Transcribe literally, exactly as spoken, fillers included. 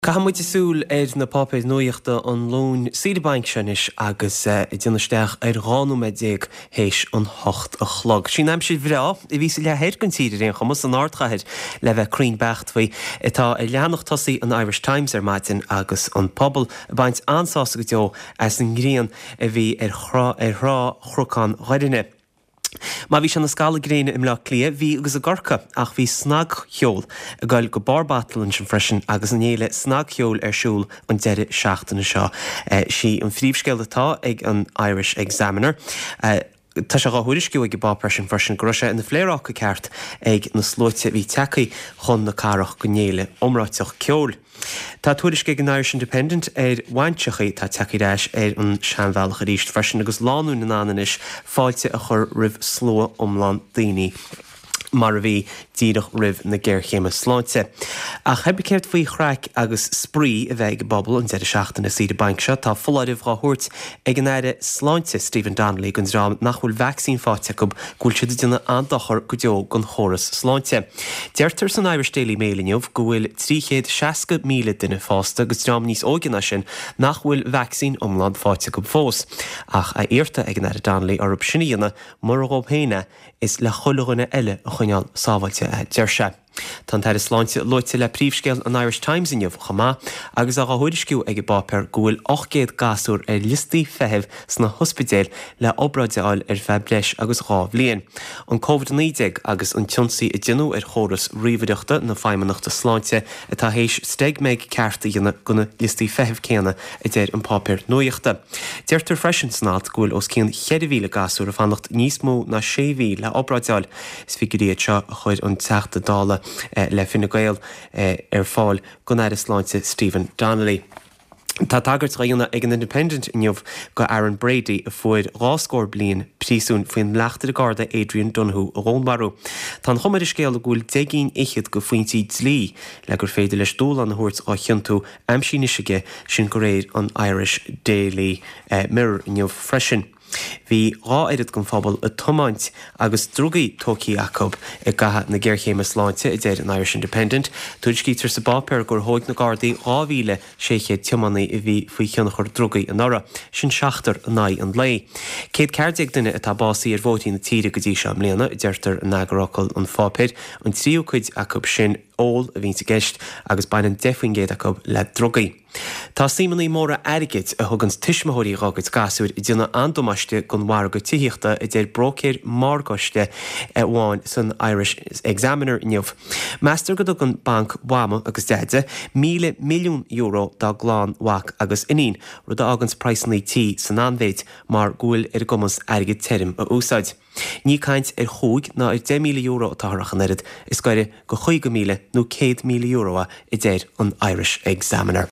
Cahamid súl éid na papéid nuoachta an lún siad bank senis agus i dionaisteach ar ránú me déag héis an hocht a chlog. Sin am siad bhrá, i bhí le héir gon tíidir réon chamas an ardchaid le bheith crín becht faoi itá i leanach tosaí an Irish Times ar maitin agus an pobl a baint ansása go deo as an gríon a bhí ar chrá ar rá chrucán ghaidine. Ma bhí se na scala gréine im le clia, bhí agus a gorca ach bhí snag cheol a gail go barbatalin sin freisin agus an éile snag cheol ar siúl an deire seachtainna seo. Uh, si an phríomhscéal atá ag an Irish Examiner. Uh, Tá se gahuiirisciú ag bá persin freisin go sé in na phléireach go ceart ag na slóite bhí tecaí chun na carach go néile omráiteach ceol. Tá tuairisce an Irish Independent ar bhaintsechaí tá teiciréis ar an seanbhealach a ríist freisin agus lánú na nánanis fáilte a chur rih sló omlán daoine mar a bhí díadach rih na ggéirchéime sláinte. A hebbe céirt faoi chreic agus sprí a bheith bobbal an deire seachtainna siad bank seo tá foláidh gá thuirt ag an éire sláinte Stephen Donnelly gon rám nach bhfuil vaccín fáte go gúil siad duna andachar go deo gon chóras sláinte. Deirtar san Irish Daily Mail inniuh go bhfuil trí chéad seasca míle duine fásta agus rám níos óganna sin nach bhfuil vaccín omland fáte go fós. Ach a éirta ag an éire Donnelly ar ob sinníana mar a héine is le choilúna eile a chuineáil sábhailte a deirse. Tá teir sláinte loite le príomhscéal an Irish Times inniuh chamá agus a thuirisciú ag bápéir go bhfuil ochgéad gasúr ar listaí feitheamh sna hospidéal le obraideáil ar bheith breis agus dhá bhliain. An COVID nineteen agus an tionsaí i dtinú ar chóras riomhaireachta na feidhmeannachta sláinte atá hééis steig méid cearta dhéanana gona listaí feitheamh céanna i dtéir an pápéir nuoachta. Deirtar freisin snád go bhfuil os cían cheadmhíle gasúr a fannacht níos mó na sé mhí le obraideáil is figuríad seo a chuir an teachta dála Uh, le Fine Gael uh, ar fáil go éire sláinte Stephen Donnelly. Tá tagart raíonna ag an Independent inniuh go Aaron Brady a fuair ráscór blian prísún faoin leachtar a garda Adrian Dunhu a Rónbarú. Tá chumar is scéal a gúil deigín ichiad go faointí tlí le gur féidir leis dul an thuirt á chiantú amsínisige sin go réir an Irish Daily uh, Mirror inniuh freisin. Bhí rá éirid gon fphobal a tomáint agus drugaí tócaí acob i gcatha na ggéirchéime sláinte i dtéir an Irish Independent, tuairiscítar sa bápéir gur thóid na Gardaí dhá sé tiomanaí i bhí faoi cheannachar drugaí an nora, sin seachtar an naid an lé. Céad ceardaigh duine atá básaí ar bhótaí na tíre go dtí se am léana i ddeirtar an agarrácail an fápéir an tríú chuid acob sin ól a bhín sa gceist agus bain an defuingéad acob le drugaí. Tá símaní móra airigid a thugans tuismitheoirí rágad gasúir i dtíonna andomaiste gon mhar go tííochta i dtéir brocéir márgaiste a bháin san Irish Examiner inniuh. Meastar go an bank Wama agus deide míle milliún euro dá gláán wach agus inín rud a agans praisnaí tí san anmhéid mar gúil ar gomas airigid terim a úsáid. Ní caint ar chúig ná ar dé míle euro atárach an éirid is gaiire go chuig go míle nó céad míle euro i dtéir an Irish Examiner.